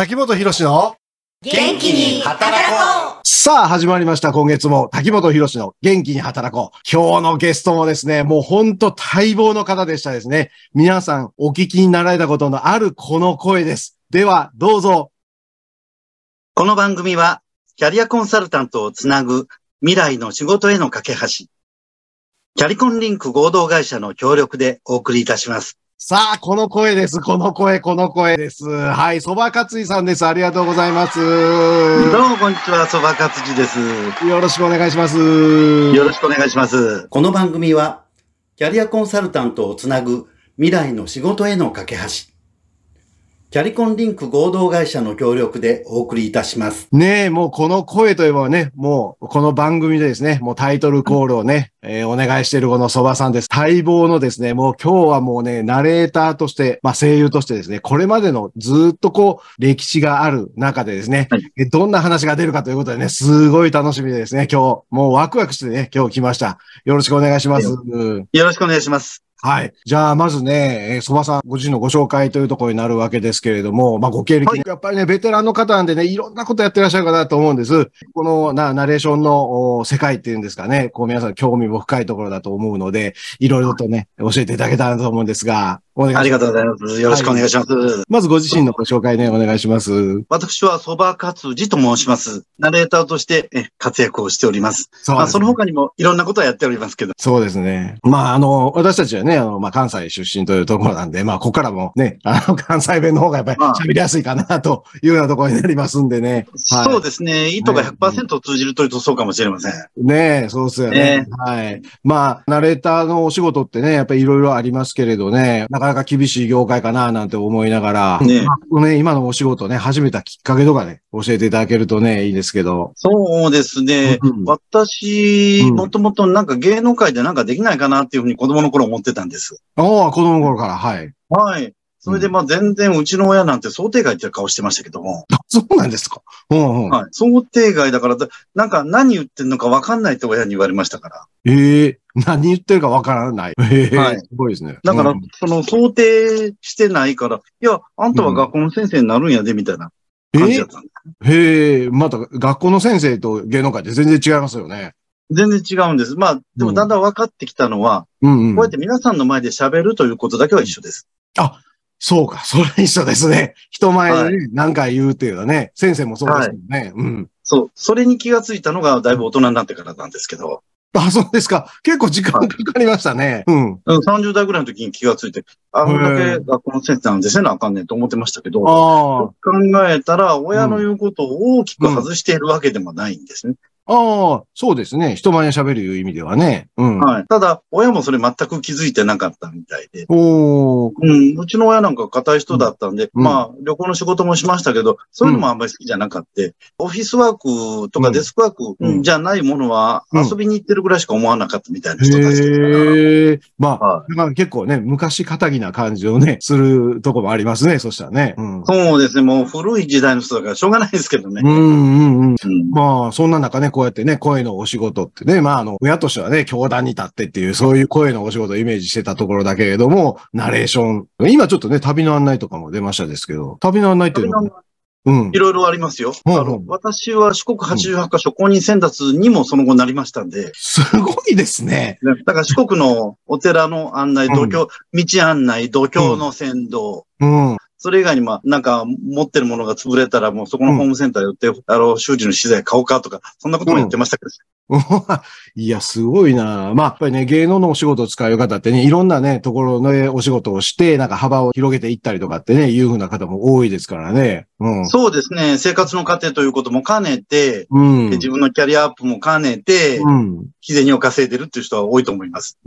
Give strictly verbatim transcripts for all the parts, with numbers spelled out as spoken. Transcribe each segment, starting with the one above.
滝本博の元気に働こう。 さあ始まりました。今月も滝本博の元気に働こう。今日のゲストもですね、もうほんと待望の方でしたですね。皆さんお聞きになられたことのあるこの声です。ではどうぞ。 この番組はキャリアコンサルタントをつなぐ未来の仕事への架け橋、キャリコンリンク合同会社の協力でお送りいたします。 さあ、この声です。この声、この声です。はい、蕎麦勝治さんです。ありがとうございます。 どうもこんにちは、蕎麦勝治です。 よろしくお願いします。 よろしくお願いします。この番組は、キャリアコンサルタントをつなぐ未来の仕事への架け橋、キャリコンリンク合同会社の協力でお送りいたします。 ねえ、もうこの声といえばね、もうこの番組でですね、もうタイトルコールをね、えー、お願いしているこの蕎麦さんです。待望のですね、もう今日はもうね、ナレーターとして、まあ声優としてですね、これまでのずっとこう、歴史がある中でですね、はい、どんな話が出るかということでね、すごい楽しみでですね、今日、もうワクワクしてね、今日来ました。よろしくお願いします。よろしくお願いします。 はい。じゃあ、まずね、蕎麦さんご自身のご紹介というところになるわけですけれども、まあ、ご経歴、はい、やっぱりね、ベテランの方なんでね、いろんなことやってらっしゃるかなと思うんです。このな、ナレーションの世界っていうんですかね、こう皆さん興味も深いところだと思うので、いろいろとね、教えていただけたらと思うんですが、お願いします。 ありがとうございます。よろしくお願いします。はい、 まずご自身のご紹介ね、お願いします。 私は蕎麦勝治と申します。ナレーターとして活躍をしております。そうですね。まあ、その他にもいろんなことをやっておりますけど。 そうですね。まあ、あの、私たちはね、あの、まあ、関西出身というところなんで、まあ、ここからもね、あの、関西弁の方がやっぱり喋りやすいかなというようなところになりますんでね。 はい、そうですね。意図が ひゃくパーセント 通じるというとそうかもしれません。 ねえ、そうですよね。ね、はい。まあ、ナレーターのお仕事ってね、やっぱりいろいろありますけれどね、なかなか厳しい業界かななんて思いながら、ね、まあ、ね、今のお仕事ね、始めたきっかけとかね、教えていただけるとね、いいですけど。 そうですね。うん、私、もともとなんか芸能界でなんかできないかなっていうふうに子供の頃思ってたんです。 ああ、子供の頃から、はい。 はい。それでまあ全然うちの親なんて想定外って顔してましたけども。 あ、そうなんですか。うんうん。 はい。想定外だから、なんか何言ってんのか分かんないって親に言われましたから。 ええー、何言ってるか分からない。ええー、はい。すごいですね。 だから、うん、その想定してないから、いや、あんたは学校の先生になるんやで、みたいな感じだったんです、 うん。へえ、また学校の先生と芸能界って全然違いますよね。 全然違うんです。まあ、でもだんだん分かってきたのは、うんうん、こうやって皆さんの前で喋るということだけは一緒です。 あ、そうか、それ一緒ですね。人前で、ね、はい、何回言うっていうのはね、先生もそうですよね、はい。うん。 そう。それに気がついたのがだいぶ大人になってからなんですけど。 あ、そうですか。結構時間かかりましたね。はい、 うん。さんじゅう代ぐらいの時に気がついて、あんだけ学校の先生なんでせなあかんねんと思ってましたけど、考えたら親の言うことを大きく外しているわけでもないんですね。 ああ、そうですね。人前に喋るいう意味ではね。うん。 はい。ただ、親もそれ全く気づいてなかったみたいで。 おー。 うん。うちの親なんか堅い人だったんで、うん、まあ、旅行の仕事もしましたけど、そういうのもあんまり好きじゃなかった。うん、オフィスワークとかデスクワーク、うん、じゃないものは遊びに行ってるぐらいしか思わなかったみたいな人たちですから。 へえ。まあ、はい、まあ結構ね、昔仇な感じをね、するとこもありますね。そしたらね。 うん、そうですね。もう古い時代の人だからしょうがないですけどね。 うんうんうん。うん、まあ、そんな中ね、こうやってね、声のお仕事ってね、まあ、あの、親としてはね、教壇に立ってっていう、そういう声のお仕事をイメージしてたところだけれども、ナレーション。今ちょっとね、旅の案内とかも出ましたですけど、旅の案内っていうのは、 うん。いろいろありますよ。うん、あの私は四国はちじゅうはちカ所公認選達にもその後なりましたんで。 すごいですね。 だから四国のお寺の案内、道教、うん、道案内、道教の先導。うん。うん、それ以外にも、なんか、持ってるものが潰れたら、もうそこのホームセンター寄って、うん、あの、修理の資材買おうかとか、そんなこともやってましたけど。 うん、いや、すごいな。まあ、やっぱりね、芸能のお仕事を使う方ってね、いろんなね、ところのお仕事をして、なんか幅を広げていったりとかってね、いうふうな方も多いですからね。 うん、そうですね。生活の糧ということも兼ねて、うん、自分のキャリアアップも兼ねて、うん、日銭を稼いでるっていう人は多いと思います。 うん。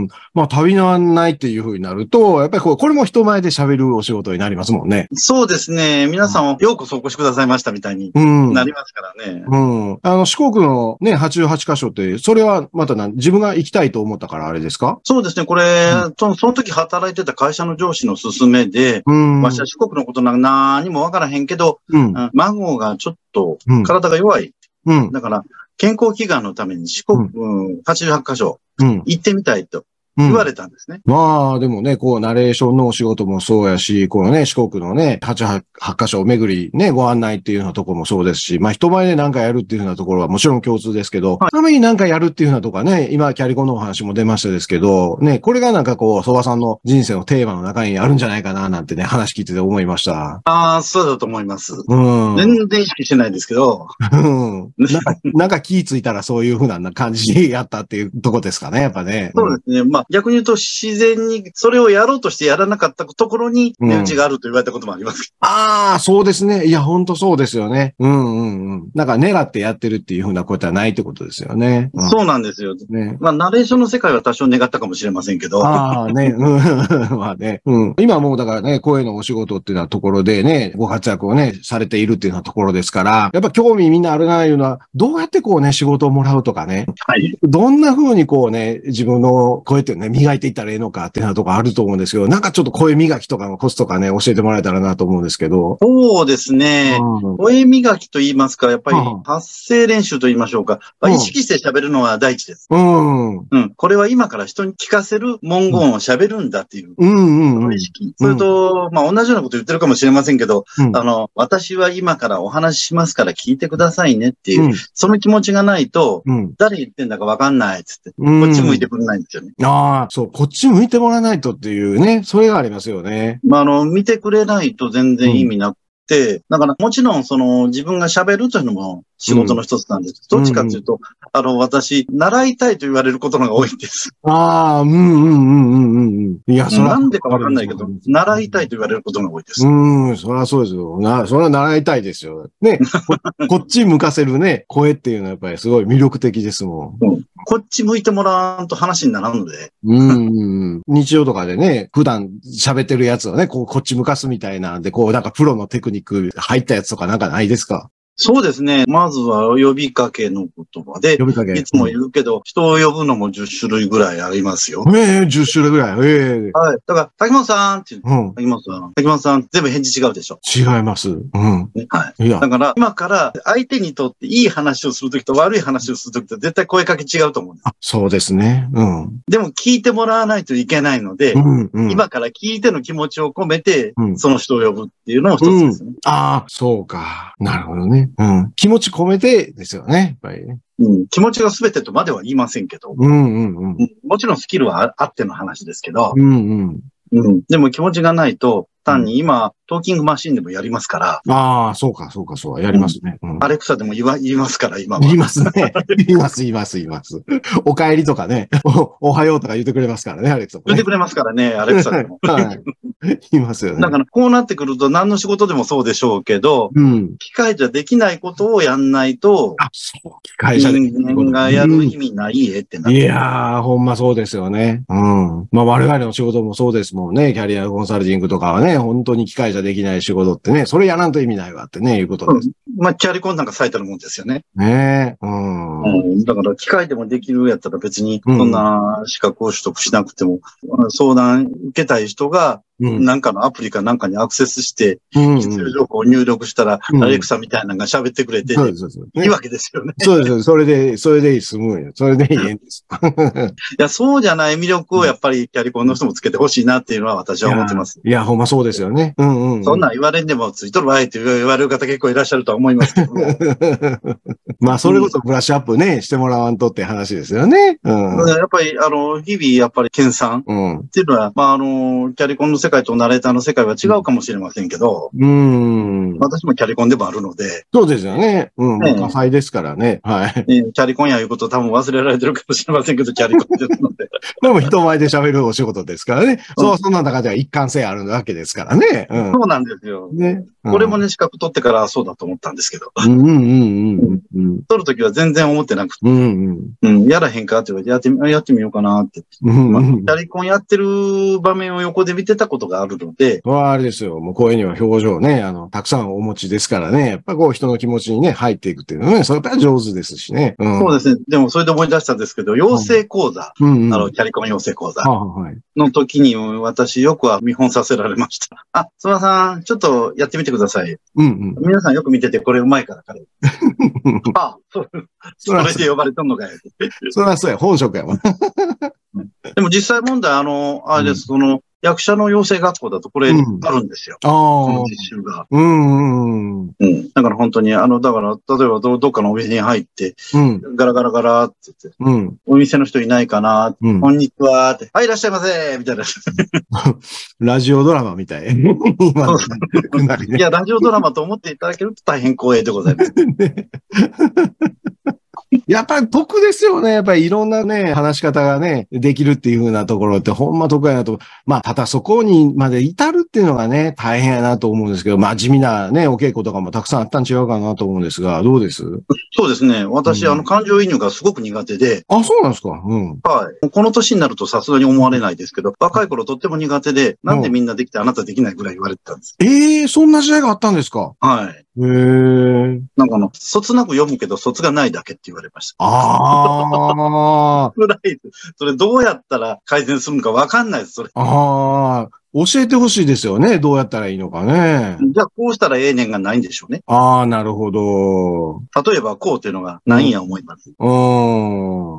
まあ、旅の案内っていうふうになると、やっぱりこう、これも人前で喋るお仕事になりますもんね。 そうですね。皆さん、ようこそお越しくださいましたみたいになりますからね。 うん。うん、あの、四国のね、はちじゅうはちカ所って、それはまたな、自分が行きたいと思ったからあれですか？ そうですね。これ、うん、その、その時働いてた会社の上司の勧めで、うん、わしは四国のことなんか何もわからへんけど、うん、孫がちょっと体が弱い。うん、だから、健康祈願のために四国、うん、はちじゅうはちカ所行ってみたいと言われたんですね。 うん、まあ、でもね、こう、ナレーションのお仕事もそうやし、このね、四国のね、はち、はち箇所巡り、ね、ご案内っていうようなところもそうですし、まあ、人前で何かやるっていうようなところはもちろん共通ですけど、はい、ために何かやるっていうようなところはね、今、キャリコンのお話も出ましたですけど、ね、これがなんかこう、蕎麦さんの人生のテーマの中にあるんじゃないかな、なんてね、話聞いてて思いました。 ああ、そうだと思います。 うん。 全然意識してないですけど。 うん。なんか、なんか気ついたらそういう風な感じでやったっていうとこですかね、やっぱね。 そうですね。まあ、逆に言うと自然にそれをやろうとしてやらなかったところに値打ちがあると言われたこともあります。 うん、ああ、そうですね。いや、ほんとそうですよね。うんうんうん。なんか狙ってやってるっていう風なことはないってことですよね。 うん、そうなんですよ。ね。まあ、ナレーションの世界は多少願ったかもしれませんけど。 ああ、ね。うん。まあね。うん。今もうだからね、声のお仕事っていうようなところでね、ご活躍をね、されているっていうようなところですから、やっぱ興味みんなあるないうのは、どうやってこうね、仕事をもらうとかね。 はい。 どんな風にこうね、自分の声ってね、磨いていったらいいのかっていうようなところあると思うんですけど、なんかちょっと声磨きとかのコツとかね、教えてもらえたらなと思うんですけど。 そうですね。うん、声磨きと言いますか、やっぱり発声練習と言いましょうか。うん、意識して喋るのは第一です。うん。うん。これは今から人に聞かせる文言を喋るんだっていう。うんうんうん。意識。それと、まあ同じようなこと言ってるかもしれませんけど、うん、あの、私は今からお話ししますから聞いてくださいねっていう、うん、その気持ちがないと、うん、誰言ってんだかわかんないっつって、うん、こっち向いてくれないんですよね。 ああ、そう、こっち向いてもらわないとっていうね、それがありますよね。 まあ、あの、見てくれないと全然意味なくて、うん、だからもちろんその自分が喋るというのも仕事の一つなんです。うん、どっちかというと、うん、あの、私、習いたいと言われることのが多いんです。 ああ、うんうんうんうんうん。いや、 それは。なんでかわかんないけど、習いたいと言われることが多いです。 うん、そりゃそうですよ。な、それは習いたいですよ。ね。こ, こっち向かせるね、声っていうのはやっぱりすごい魅力的ですもん。 うんこっち向いてもらわんと話にならんので。 うん。日常とかでね、普段喋ってるやつをね、こう、こっち向かすみたいなんで、こう、なんかプロのテクニック入ったやつとかなんかないですか？ そうですね。まずは呼びかけの言葉で、呼びかけいつも言うけど、うん、人を呼ぶのもじゅっ種類ぐらいありますよ。 ええー、じゅっ種類ぐらい。ええー。 はい。だから、滝本さんって言う。うん。滝本さん。滝本さん、全部返事違うでしょ。 違います。うん。 ね、はい。いや。だから、今から相手にとっていい話をするときと悪い話をするときと絶対声かけ違うと思うんです。 あ、そうですね。うん。 でも聞いてもらわないといけないので、うんうん、今から聞いての気持ちを込めて、うん、その人を呼ぶっていうのも一つですね。うん、 ああ、そうか。なるほどね。うん。気持ち込めてですよね。やっぱりね。 うん、気持ちが全てとまでは言いませんけど、うんうんうん、もちろんスキルはあっての話ですけど、うんうんうん、でも気持ちがないと、単に今、トーキングマシンでもやりますから。 ああ、そうか、そうか、そう、やりますね。 うん、アレクサでも言わ、言いますから、今は。 言いますね。言います、言います、言います。お帰りとかねお、おはようとか言ってくれますからね、アレクサも、ね。 言ってくれますからね、アレクサでも。はい。 言いますよね。 だから、こうなってくると何の仕事でもそうでしょうけど、うん、機械じゃできないことをやんないと、 あ、そう、機械じゃできない人間がやる意味ないえってなって、 うん。いやー、ほんまそうですよね。うん。まあ、我々の仕事もそうですもんね。キャリアコンサルティングとかはね、本当に機械じゃできない仕事ってね、それやらんと意味ないわってね、いうことです。 うん、まあ、キャリコンなんか最たるもんですよね。 ねえ、うん、 うん。だから、機械でもできるやったら別に、そんな資格を取得しなくても、うん、相談受けたい人が、うん、なんかのアプリかなんかにアクセスして、必要情報を入力したら、うん、アレクサみたいなのが喋ってくれて、そうですそうです、ね、いいわけですよね。 そうです。それで、それで済むよ。それでいいんです。 いや、そうじゃない魅力をやっぱりキャリコンの人もつけてほしいなっていうのは私は思ってます。 いや、いやほんまそうですよね。うんうん、うん。 そんなん言われんでもついとるわいって言われる方結構いらっしゃるとは思いますけども。 まあ、それこそブラッシュアップね、してもらわんとって話ですよね。うん。 やっぱり、あの、日々やっぱり研鑽っていうのは、うん、まあ、あの、キャリコンの世界とナレーターの世界は違うかもしれませんけど、うん。私もキャリコンでもあるので。 そうですよね。うん。ね、多彩ですからね。はい、 ね。キャリコンやいうこと多分忘れられてるかもしれませんけど、キャリコンですので。 でも人前で喋るお仕事ですからね。うん、そう、そんな中では一貫性あるわけですからね。 うん、そうなんですよ。ね。うん、これもね、資格取ってからそうだと思ったんですけど。うんうんうんうん。取るときは全然思ってなくて。うんうん。うん。やらへんかって言われて、やってみ、やってみようかなって。うんうん。キャリコンやってる場面を横で見てたことがあるので。 あれですよ。もう声には表情ね、あの、たくさんお持ちですからね。やっぱこう人の気持ちにね、入っていくっていうのはね、それやっぱり上手ですしね。 うん、そうですね。でもそれで思い出したんですけど、養成講座。うんうん、あの、キャリコン養成講座。の時に私よくは見本させられました。あ、すみまさん、ちょっとやってみてください。うんうん、皆さんよく見てて、これうまいから彼。あ、そう。それで呼ばれたのかよ。 そりゃそうや、本職やわ。 でも実際問題、あの、あれです、その、役者の養成学校だとこれ、あるんですよ。 ああ。 その実習が。 うんうん。 うん。だから本当に、あの、だから、例えばど、どっかのお店に入って、うん。ガラガラガラって言って、うん。お店の人いないかな、うん、こんにちはって、はい、いらっしゃいませみたいな。 ラジオドラマみたい。今のね、いや、ラジオドラマと思っていただけると大変光栄でございます。ねやっぱり得ですよね。やっぱりいろんなね、話し方がね、できるっていう風なところってほんま得やなと。まあ、ただそこにまで至るっていうのがね、大変やなと思うんですけど、まあ地味なね、お稽古とかもたくさんあったん違うかなと思うんですが、どうです？ そうですね。私、うん、あの、感情移入がすごく苦手で。 あ、そうなんですか。うん。 はい。この年になるとさすがに思われないですけど、若い頃とっても苦手で、なんでみんなできてあなたできないぐらい言われてたんです。 ええー、そんな時代があったんですか？ はい。 へえ。 なんかあの、卒なく読むけど、卒がないだけって言われました。 ああ。 それどうやったら改善するのかわかんないです、それ。 ああ。教えてほしいですよね。どうやったらいいのかね。 じゃあ、こうしたらええねんがないんでしょうね。 ああ、なるほど。 例えば、こうっていうのがないんや思います。 うん。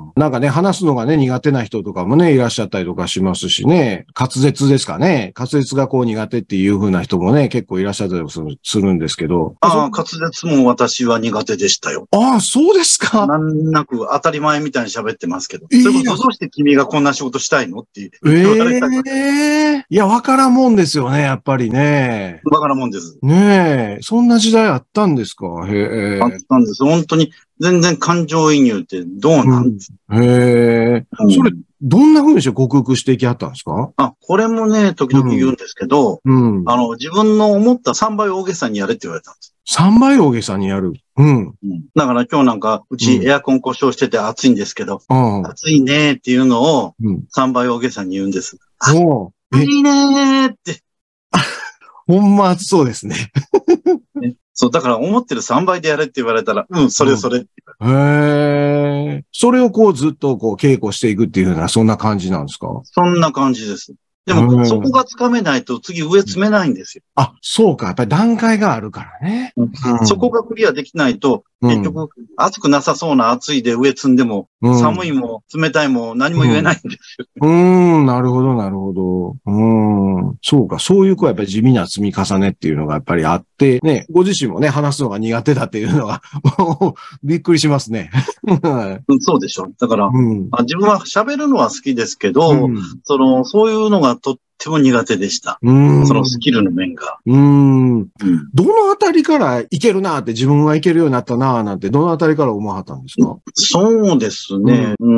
なんかね、話すのがね、苦手な人とかもね、いらっしゃったりとかしますしね。滑舌ですかね。滑舌がこう苦手っていう風な人もね、結構いらっしゃったりするするんですけど。 ああ、滑舌も私は苦手でしたよ。 ああ、そうですか。 なんなく当たり前みたいに喋ってますけど。えー、それこそどうして君がこんな仕事したいのって言われたから。 ええー。いや、わからんもんですよね、やっぱりね。 わからんもんです。 ねえ、そんな時代あったんですか？へえ。 あったんです。本当に、全然感情移入ってどうなんです、 うん、へえ、うん。それ、どんな風にして克服していきはったんですか？ あ、これもね、時々言うんですけど、うんうん、あの、自分の思ったさんばい大げさにやれって言われたんです。 さんばい大げさにやる。うん。うん、 だから今日なんか、うちエアコン故障してて暑いんですけど、うん、暑いねっていうのをさんばい大げさに言うんです。うん、暑いねーって。 ほんま暑そうですね。 そう、だから思ってるさんばいでやれって言われたら、うん、それそれって言われる。 へー。それをこうずっとこう稽古していくっていうような、そんな感じなんですか？ そんな感じです。でも、そこがつかめないと次上詰めないんですよ。 あ、そうか。やっぱり段階があるからね。 うん、そこがクリアできないと、結局、暑くなさそうな暑いで上積んでも、うん、寒いも冷たいも何も言えないんですよ。 うん、うん、なるほど、なるほど。うん。そうか。そういう子はやっぱり地味な積み重ねっていうのがやっぱりあって、ね、ご自身もね、話すのが苦手だっていうのが、びっくりしますね。 そうでしょ。だから、うん、自分は喋るのは好きですけど、うん、その、そういうのがとっても苦手でした。うんそのスキルの面が。 うん。うん、どのあたりからいけるなって自分はいけるようになったななんて、どのあたりから思わはったんですか？ そうですね。うん、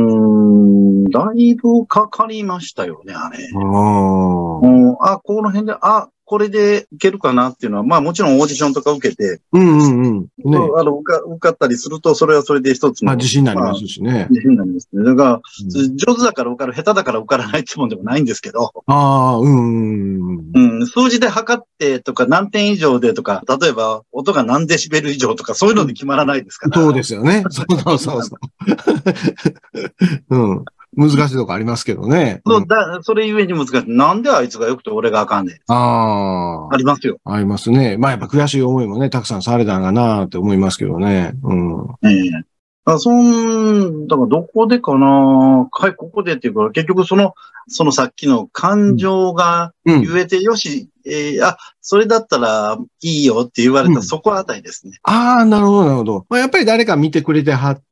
ん、だいぶかかりましたよね、あれ。あ、うん、あ、この辺で、あ、これでいけるかなっていうのは、まあもちろんオーディションとか受けて、うんうんうん。ね、あの受か、受かったりすると、それはそれで一つの。 まあ自信になりますしね。まあ、 自信になりますね。だから、うん、上手だから受かる、下手だから受からないってもんでもないんですけど。 ああ、うん、 うん。うん。数字で測ってとか何点以上でとか、例えば音が何デシベル以上とかそういうので決まらないですから。 そうですよね。そうそうそうそう。うん。難しいとこありますけどね。 そう、だ、それゆえに難しい。なんであいつが良くて俺があかんねん。ああ。ありますよ。 ありますね。まあやっぱ悔しい思いもね、たくさんされたんかなって思いますけどね。うん。ええー。あ、そん、だからどこでかなはい、ここでっていうか、結局その、そのさっきの感情が言えてよし、うん、えー、あ、それだったらいいよって言われた、うん、そこあたりですね。 ああ、なるほど、なるほど。まあ、やっぱり誰か見てくれてはって、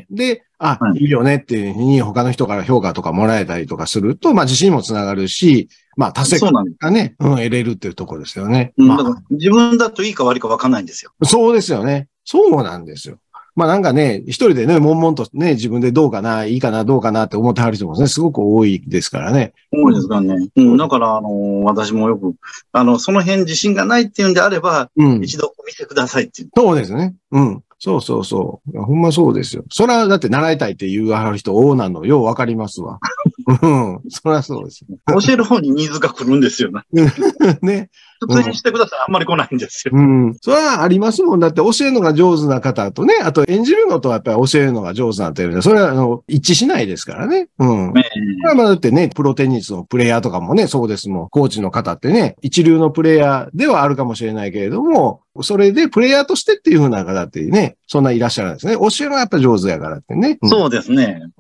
で、あ、はい、いいよねっていうふうに他の人から評価とかもらえたりとかすると、まあ自信もつながるし、まあ達成感がね、うん、得れるっていうところですよね。 うん、 まあ、 だから自分だといいか悪いか分かんないんですよ。 そうですよね。そうなんですよ。まあなんかね、一人でね、悶々とね、自分でどうかな、いいかな、どうかなって思ってはる人もね、すごく多いですからね。 多いですからね。うん。だから、あのー、私もよく、あの、その辺自信がないっていうんであれば、うん、一度お見せくださいっていう。 そうですね。うん。そうそうそう。ほんまそうですよ。それはだって習いたいって言うはる人多なの、ようわかりますわ。うん。そりゃそうです、ね。 教える方にニーズが来るんですよね。 ね。 普通にしてください。あんまり来ないんですよ。 うん。それはありますもん。だって教えるのが上手な方とね、あと演じるのとやっぱり教えるのが上手なっていうのは、それはあの、一致しないですからね。うん。 ねこれはまあだってね、プロテニスのプレイヤーとかもね、そうですもん。コーチの方ってね、一流のプレイヤーではあるかもしれないけれども、それでプレイヤーとしてっていう風な方ってね、そんないらっしゃるんですね。教えるのはやっぱり上手やからってね。うん、 そうですね。 うん。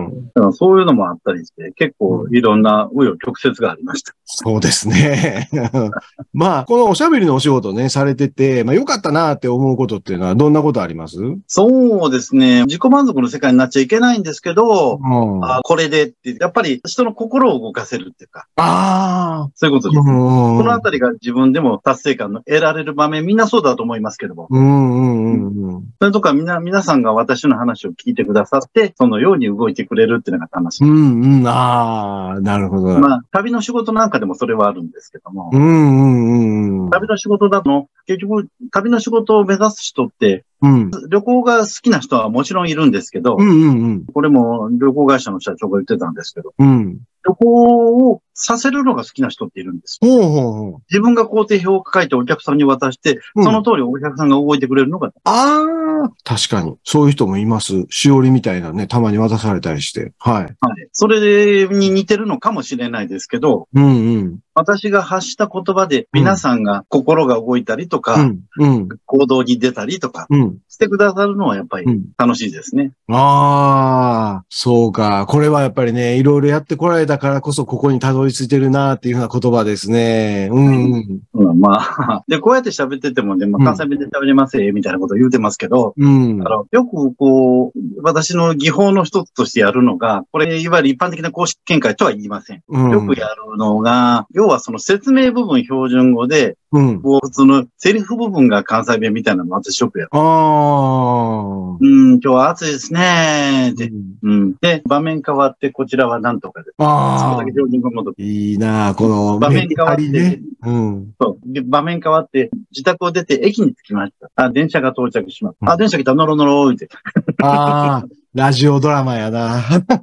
だからそういうのもあったりして、結構いろんな紆余曲折がありました。 そうですね。まあ、このおしゃべりのお仕事ね、されてて、まあ良かったなって思うことっていうのはどんなことあります？ そうですね。自己満足の世界になっちゃいけないんですけど、 うん、 あこれでって、やっぱり人の心を動かせるっていうか。 ああ。 そういうことです。 うん、 このあたりが自分でも達成感の得られる場面、みんなそうだと思いますけども。 うんうんうんうん。 それとかみな、皆さんが私の話を聞いてくださって、そのように動いてくれるっていうのが楽しい。 うんうん、ああ、なるほど。 まあ、旅の仕事なんかでもそれはあるんですけども。 うんうんうん。 旅の仕事だと、結局、旅の仕事を目指す人って、 うん、 旅行が好きな人はもちろんいるんですけど、 うんうんうん。 これも旅行会社の社長が言ってたんですけど、 うん。 旅行をさせるのが好きな人っているんです。 ほうほうほう。 自分が工程表を書いてお客さんに渡して、 うん、 その通りお客さんが動いてくれるのが。 ああ、確かに。そういう人もいます。しおりみたいなね、たまに渡されたりして。はい。はい。 それに似てるのかもしれないですけど、 うんうん。 私が発した言葉で皆さんが心が動いたりとか、 うんうん、 行動に出たりとか、 うん、 してくださるのはやっぱり楽しいですね。 うん、ああ、そうか。これはやっぱりね、いろいろやってこられたからこそここにたどり着いてるなっていうふうな言葉ですね。うん、うんうん。まあ、で、こうやって喋っててもね、まあ、関西弁で喋れますみたいなことを言うてますけど、 うん、 あのよくこう、私の技法の一つとしてやるのが、これ、いわゆる一般的な公式見解とは言いません。 うん、 よくやるのが、要はその説明部分標準語で、 うん、 こう普通のセリフ部分が関西弁みたいなのも私よくやる。 ああ、 うん、今日は暑いですねーで、 うん、 うん。で、場面変わってこちらは何とかで。 ああ、 そこだけ標準語戻って。 いいなあこの場面変わって、 ね、うん。 そうで場面変わって、自宅を出て駅に着きました。あ、電車が到着します。あ、電車来た、ノロノロって。 ああ、ラジオドラマやな。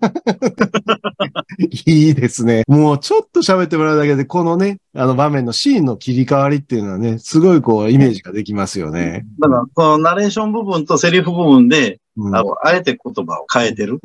いいですね。もうちょっと喋ってもらうだけで、このね、あの場面のシーンの切り替わりっていうのはね、すごいこう、イメージができますよね。 だから、そのナレーション部分とセリフ部分で、 うん、 あの、あえて言葉を変えてる。 うん。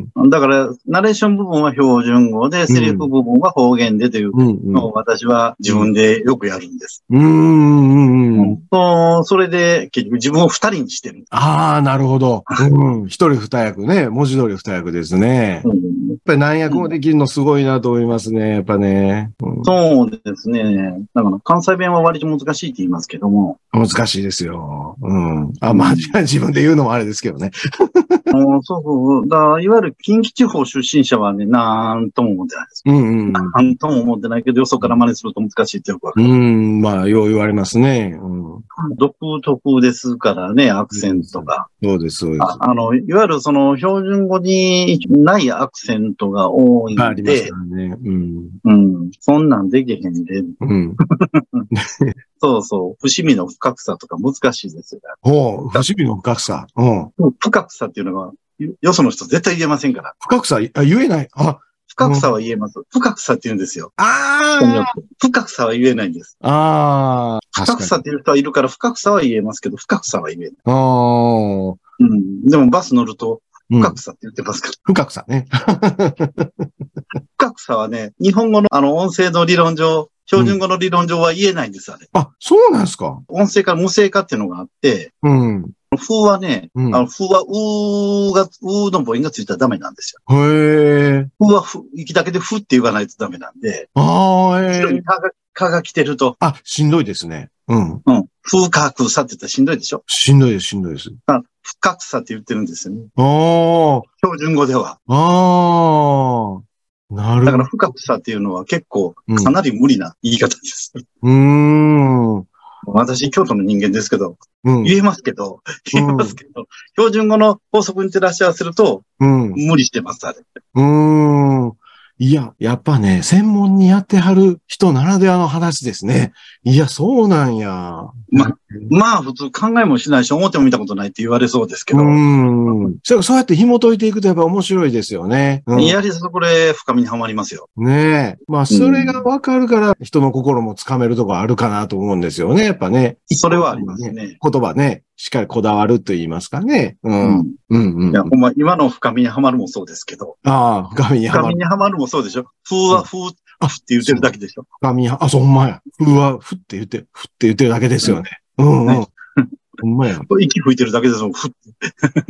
だから、ナレーション部分は標準語で、セリフ部分は方言でというのを私は自分でよくやるんです。 うん。うん。 うん、それで結局自分を二人にしてる。 ああ、なるほど。うん。一人二役ね。文字通り二役ですね。うん、やっぱり何役もできるのすごいなと思いますね。やっぱね。 うん、そうですね。だから関西弁は割と難しいって言いますけども。 難しいですよ。うん。あ、まあ、自分で言うのもあれですけどね。 そうそう。だいわゆる近畿地方出身者はね、なんとも思ってないです。 うんうん。 なんとも思ってないけど、よそから真似すると難しいってよくわかる。 うん、まあ、よう言われますね。うん、 独特ですからね、アクセントが。 そうです、そうです。 あ, あの、いわゆるその標準語にないアクセントが多いんで。 ありますからね。うん。 うん。そんなんできへんで。 うん。 そうそう。伏見の深さとか難しいですよ。 ほう、伏見の深さ。うん。 深さっていうのが、よその人絶対言えませんから。 深さ、あ、言えない。あ、 深さは言えます。うん、深さって言うんですよ。 ああ。 深さは言えないんです。 ああ。 深さっていう人はいるから深さは言えますけど、深さは言えない。 ああ。 うん。でもバス乗ると、深さって言ってますから。 うん、深さね。 深さはね、日本語のあの音声の理論上、標準語の理論上は言えないんです、あれ。 あ、そうなんですか。 音声化、無声化っていうのがあって、 うん。 風はね、うん、あの風はうーが、うーの母音がついたらダメなんですよ。 へえ。 風はふ、息だけでふって言わないとダメなんで。 ああ、へえ。 後ろにかが、かが来てると。 あ、しんどいですね。うん。 うん。風かくさって言ったらしんどいでしょ。 しんどいです、しんどいです。 あ、深くさって言ってるんですよね。 ああ。 標準語では。 ああ。なるほど。 だから深くさっていうのは結構かなり無理な言い方です。 うん。うーん。 私、京都の人間ですけど、うん、言えますけど、言えますけど、うん、標準語の法則に照らし合わせると、うん、無理してます、あれ。 うーん。 いや、やっぱね、専門にやってはる人ならではの話ですね。いや、そうなんや。 ま、まあ、普通考えもしないし、表も見たことないって言われそうですけど。 うん。そうやって紐解いていくとやっぱ面白いですよね。 うん、やりそこで深みにはまりますよ。 ねえ。まあ、それがわかるから人の心もつかめるところあるかなと思うんですよね。やっぱね。 それはありますね。 言葉ね。しっかりこだわると言いますかね。うん。うん、うん、うん。 いや、ほんま、今の深みにはまるもそうですけど。 ああ、深みにはまる。 深みにはまるもそうでしょ。風は風って言ってるだけでしょ。 深みは、あ、そう、ほんまや。風はふって言って、ふって言ってるだけですよね。うん、うん。ほんまや。 息吹いてるだけですもん、ふって。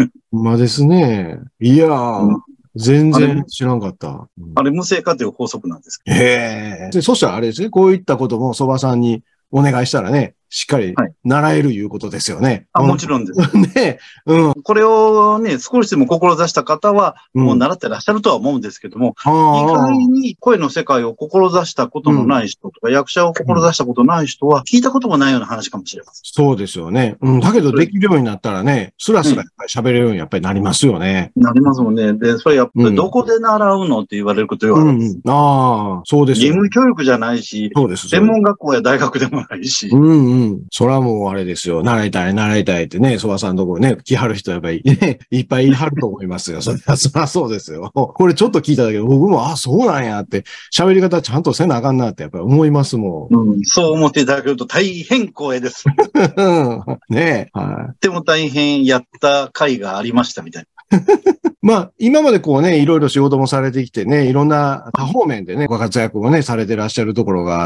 ほんまですね。いやー。うん全然知らんかった。 あれ、あれ無性化という法則なんですけど。へえ。そしたらあれですね、こういったことも蕎麦さんにお願いしたらね、しっかり習えるいうことですよね。 はい、あ、もちろんです。 ね、うん。 これをね、少しでも志した方は、もう習ってらっしゃるとは思うんですけども、うん、意外に声の世界を志したことのない人とか、うん、役者を志したことない人は、聞いたこともないような話かもしれません。 そうですよね。うん。だけどできるようになったらね、スラスラやっぱり喋れるようにやっぱりなりますよね。 なりますもんね。で、それやっぱりどこで習うのって言われること言われるんです。 うん、ああ、そうですよ、ね。義務教育じゃないし、そうです。専門学校や大学でもないし。 うんうん。それはもうあれですよ。習いたい、習いたいってね、蕎麦さんのところね、来はる人やっぱりね、いっぱいいはると思いますよ。そりゃ、そりゃそうですよ。これちょっと聞いただけで僕も、あ、そうなんやって、喋り方ちゃんとせなあかんなってやっぱり思いますもん。 うん、そう思っていただけると大変光栄です。 ねえ。はい。 でも大変やった回がありましたみたいな。 まあ、今までこうね、いろいろ仕事もされてきてね、いろんな多方面でね、ご活躍をね、されてらっしゃるところがあって、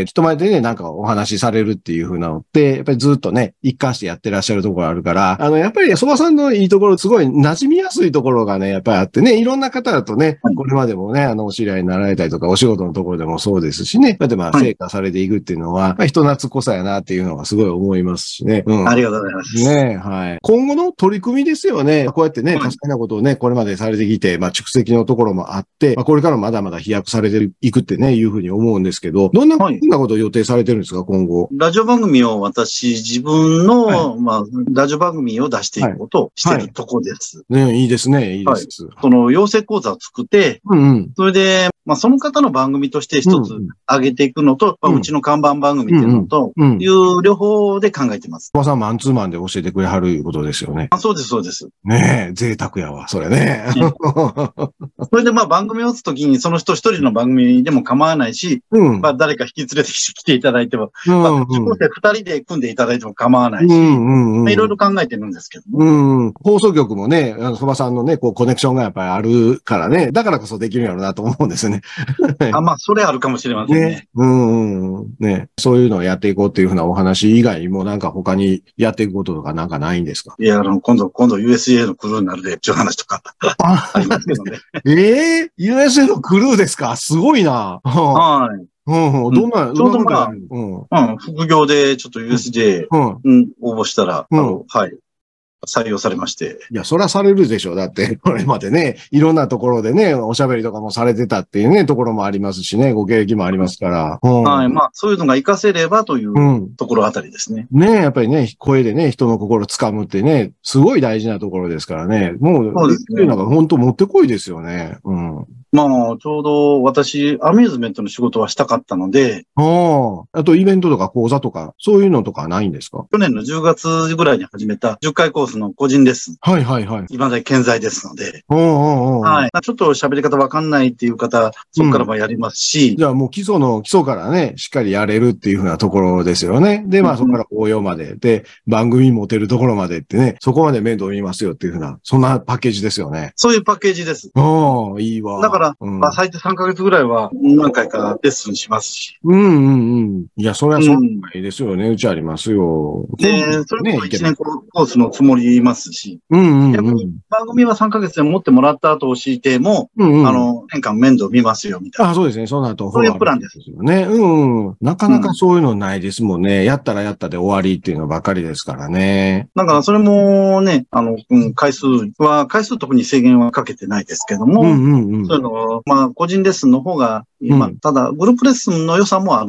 人前でね、なんかお話しされるっていう風なのって、やっぱりずっとね、一貫してやってらっしゃるところあるから、あの、やっぱり蕎麦さんのいいところ、すごい馴染みやすいところがね、やっぱりあってね、いろんな方だとね、これまでもね、あの、お知り合いになられたりとか、お仕事のところでもそうですしね、だってまあ、成果されていくっていうのは、まあ、人懐っこさやなっていうのがすごい思いますしね。うん。 ありがとうございます。 ねはい。今後の取り組みですよね。こうやってね、多彩なことをね、これまでされてきて、まあ、蓄積のところもあって、まあ、これからまだまだ飛躍されていくってね、いうふうに思うんですけど、どんな、はい、どんなことを予定されてるんですか、今後。 ラジオ番組を私、自分の、はい、まあ、ラジオ番組を出していくことをしてるとこです。 はいはい、ねいいですね、いいです。 はい、その、養成講座を作って、うんうん、それで、まあ、その方の番組として一つ上げていくのと、うんうん、まあ、うちの看板番組っていうのと、うんうん、いう両方で考えてます。 おばさんマンツーマンで教えてくれはるいうことですよね。 あそうです、そうです。 ねえ、贅沢やわ、それね。 それでまあ番組を打つときにその人一人の番組でも構わないし、うん、まあ誰か引き連れてきていただいても、うんうん、まあ受講生二人で組んでいただいても構わないし、いろいろ考えてるんですけども。 うん、放送局もね、蕎麦さんのね、こうコネクションがやっぱりあるからね、だからこそできるんやろうなと思うんですよね。 あまあ、それあるかもしれませんね。ねうんうん。ね。そういうのをやっていこうっていうふうなお話以外にもなんか他にやっていくこととかなんかないんですか？ いや、あの、今度、今度 ユーエスエー のクルーになるで、っていう話とかありますけどね。 ええー、ユーエスエー のクルーですか？すごいな。 はい。 うんうん、どんな、 ちょうどまあ、うん、うん、副業でちょっと ユーエスジェー、うんうん、応募したら、うん、あの、はい。採用されまして。 いや、そらされるでしょ。だって、これまでね、いろんなところでね、おしゃべりとかもされてたっていうね、ところもありますしね、ご経歴もありますから。 うん、はい。まあ、そういうのが活かせればというところあたりですね。 うん、ねやっぱりね、声でね、人の心つかむってね、すごい大事なところですからね。もう、そうですね。なんか本当持ってこいですよね。うん。 まあ、ちょうど私、アミューズメントの仕事はしたかったので。 ああ。あと、イベントとか講座とか、そういうのとかないんですか？ 去年のじゅうがつぐらいに始めたじゅっかいコースの個人レッスン。 はいはいはい。 今だに健在ですので。 おうおうおうはい。ちょっと喋り方わかんないっていう方、そこからもやりますし、 うん。じゃあもう基礎の基礎からね、しっかりやれるっていうふうなところですよね。で、まあそこから応用まで。で、番組持てるところまでってね、そこまで面倒見ますよっていうふうな、そんなパッケージですよね。 そういうパッケージです。 ああ、いいわ。 だから、うん、まあ最低さんかげつぐらいは何回かレッスンしますし。 うんうんうん。いや、それはそうないですよね。うん、うちありますよ。 で、それこそいちねんコースのつもりいますし。 うんうんうん。 逆に番組はさんかげつで持ってもらった後を敷いても、うんうん、あの、年間面倒見ますよ、みたいな。 あ、そうですね。そうなると。 そういうプランですよね。うん。なかなかそういうのないですもんね。うん、やったらやったで終わりっていうのばっかりですからね。 だからそれもね、あの、うん、回数は、回数特に制限はかけてないですけども、うんうんうん、そういうの、まあ、個人レッスンの方が、まあ、ただ、グループレッスンの良さもあるんです。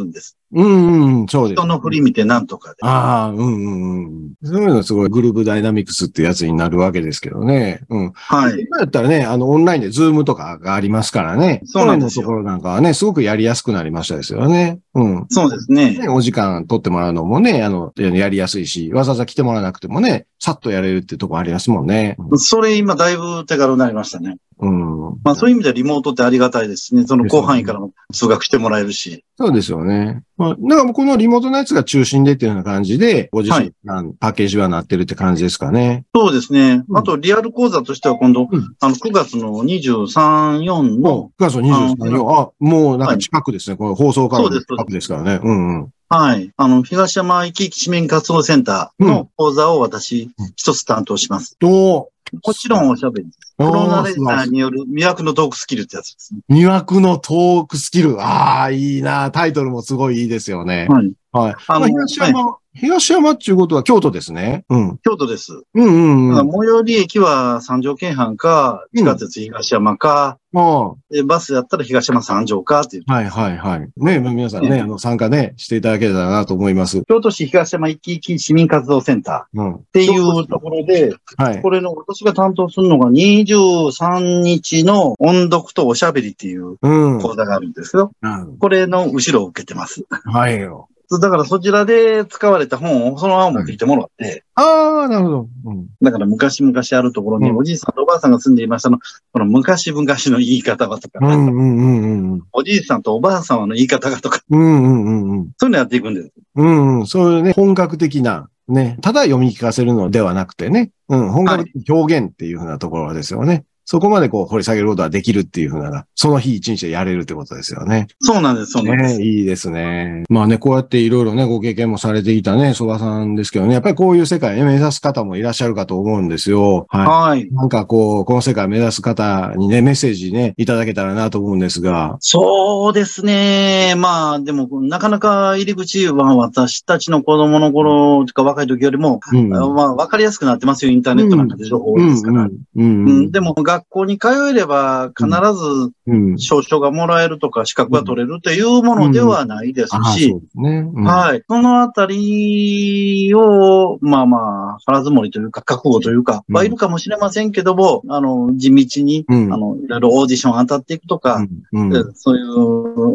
うんうん、そうです。 人の振り見てなんとかで。 ああ、うんうんうん。そういうのすごいグループダイナミクスってやつになるわけですけどね。うん。 はい。 今だったらね、あの、オンラインでズームとかがありますからね。 そうなんですよ。 のところなんかはね、すごくやりやすくなりましたですよね。うん。 そうですね。 ね、お時間取ってもらうのもね、あの、やりやすいし、わざわざ来てもらわなくてもね、さっとやれるっていうところありますもんね。 うん、それ今だいぶ手軽になりましたね。 うん。 まあそういう意味ではリモートってありがたいですね。その広範囲からも通学してもらえるし。 そうですよね。まあ、だからもうこのリモートのやつが中心でっていうような感じで、ご自身の、はい、パッケージはなってるって感じですかね。 そうですね。あとリアル講座としては今度、うん、あのくがつのにじゅうさん、よんの。 くがつのにじゅうさん、よん。あ、もうなんか近くですね。はい、この放送から近くですからね。うんうん。 はい。あの、東山生き生き市民活動センターの講座を私、一つ担当します。 うん、おもちろんおしゃべりです。プロナレーターによる魅惑のトークスキルってやつですね。 魅惑のトークスキル。ああ、いいな。タイトルもすごいいいですよね。はい。はい。あの、東山、はい、東山っていうことは京都ですね。うん。 京都です。 うんうんうん。 最寄り駅は三条京阪か、地下鉄東山か、うん、でバスやったら東山三条かっていう。 はいはいはい。ね、皆さんね、ねあの、参加ね、していただけたらなと思います。 京都市東山生き生き市民活動センターっていうところで、うん、はい、これの私が担当するのがにじゅうさんにちの音読とおしゃべりっていう講座があるんですよ。うん、これの後ろを受けてます。 はいよ。 だからそちらで使われた本をそのまま持ってきてもらって。 ああ、なるほど。 うん、だから昔々あるところにおじいさんとおばあさんが住んでいましたの、この昔々の言い方はとか、うんうんうんうん、おじいさんとおばあさんの言い方がとか、うんうんうんうん、そういうのやっていくんです。 うんうん、そういうね、本格的な、ね、ただ読み聞かせるのではなくてね、うん、本格的表現っていうふうなところですよね。はい、そこまでこう掘り下げることができるっていうふうな、その日一日でやれるってことですよね。 そうなんです、そうなんです。 ね、いいですね。まあね、こうやっていろいろね、ご経験もされていたね、曽我さんですけどね、やっぱりこういう世界を目指す方もいらっしゃるかと思うんですよ。はい。はい、なんかこう、この世界を目指す方にね、メッセージね、いただけたらなと思うんですが。 そうですね。まあ、でも、なかなか入り口は私たちの子供の頃とか若い時よりも、うん、まあ、わかりやすくなってますよ、インターネットなんかで情報多いですから。うんうんうん、でも、学校に通えれば必ず証書がもらえるとか資格が取れるというものではないですし、はい。そのあたりを、まあまあ、腹積もりというか、覚悟というか、はいるかもしれませんけども、あの、地道に、うん、あの、いろいろオーディション当たっていくとか、うんうん、そういう、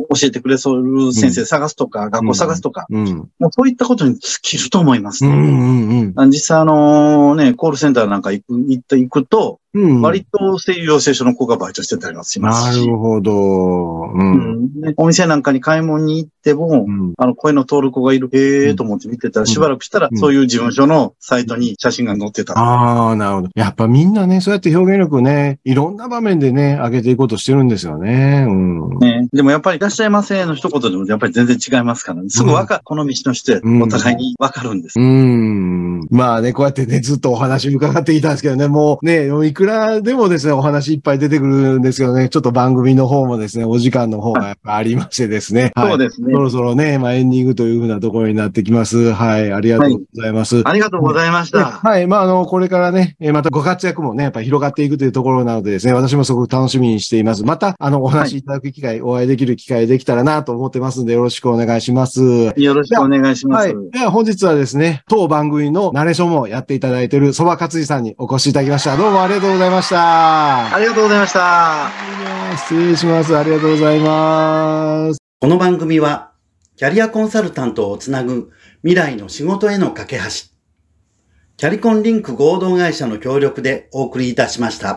教えてくれそういう先生探すとか、うん、学校探すとか、うん、もうそういったことに尽きると思いますね。うんうんうん、実際あのね、コールセンターなんか行く、行っていくと、うん、割と声優養成所の子がバイトしてたりもしますし。 なるほど、うんうんね。お店なんかに買い物に行っても、うん、あの、声の通る子がいる、へーと思って見てたら、しばらくしたら、うん、そういう事務所のサイトに写真が載ってた。 ああ、なるほど。やっぱみんなね、そうやって表現力をね、いろんな場面でね、上げていこうとしてるんですよね。うん。 ね。でもやっぱり、いらっしゃいませの一言でもやっぱり全然違いますからね。すぐわかる、うん、この道の人や、お互いにわかるんです。 うん。まあね、こうやってね、ずっとお話伺っていたんですけどね、もうね、いくらでもですね、お話いっぱい出てくるんですけどね、ちょっと番組の方もですね、お時間の方がやっぱありましてですね。 はい、そうですね。 そろそろね、まあエンディングというふうなところになってきます。はい、ありがとうございます。はい、 ありがとうございました。 はい、まああの、これからね、またご活躍もね、やっぱ広がっていくというところなのでですね、私もすごく楽しみにしています。また、あの、お話しいただく機会、はい、お会いできる機会できたらなと思ってますので、よろしくお願いします。 よろしくお願いします。 はい。では本日はですね、当番組のナレーションもやっていただいている曽我勝治さんにお越しいただきました。どうもありがとうございました。 ありがとうございました。 失礼します。ありがとうございます。 この番組は、キャリアコンサルタントをつなぐ未来の仕事への架け橋。キャリコンリンク合同会社の協力でお送りいたしました。